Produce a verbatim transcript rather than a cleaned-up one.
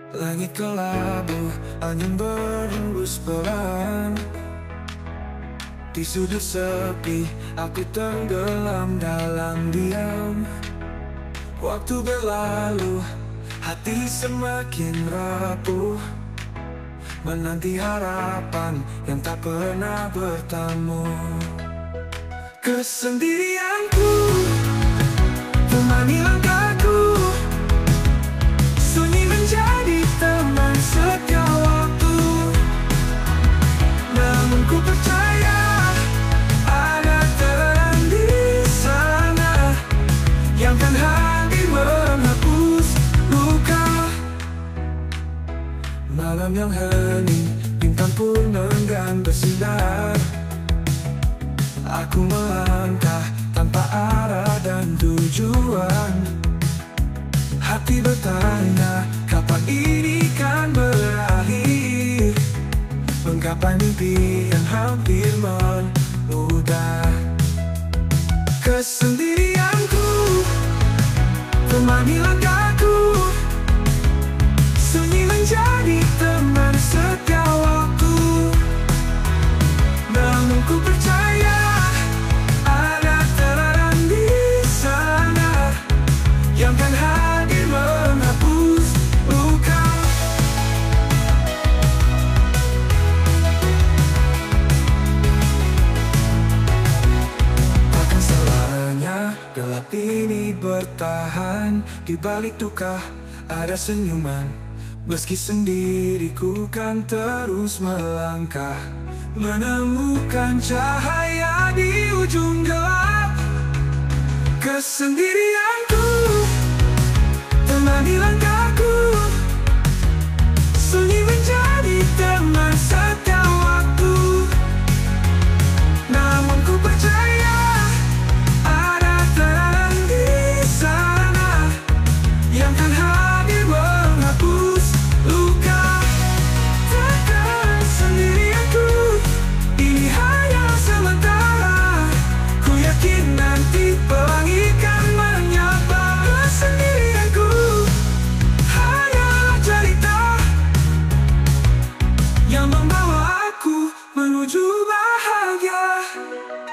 Langit kelabu, angin berhembus pelan. Di sudut sepi, aku tenggelam dalam diam. Waktu berlalu, hati semakin rapuh, menanti harapan yang tak pernah bertemu. Kesendirianku temani langkahku, sunyi menjadi teman setiap waktu. Namun ku percaya ada terang di sana yang kan hadir menghapus luka. Malam yang hening, bintang pun enggan bersinar. Aku melangkah tanpa arah dan tujuan. Hati bertanya, kapan ini kan berakhir? Menggapai mimpi yang hampir menudar. Kesendirianku temani langkahku, sunyi menjadi teman setiap waktu. Namun ku percaya ada terang di sana yang kan hadir menghapus luka. Takkan salahnya gelap ini bertahan. Di balik duka ada senyuman. Meski sendiriku kan terus melangkah, menemukan cahaya di ujung gelap. Kesendirianku temani langkahku, sunyi menjadi teman setiap waktu. Namun ku percaya ada terang di sana yang kan hadir menghapus luka. Takkan sendirianku, ini hanya sementara. Ku yakin nanti pelangi kan menyapa. Kesendirianku hanyalah cerita yang membawa aku menuju bahagia.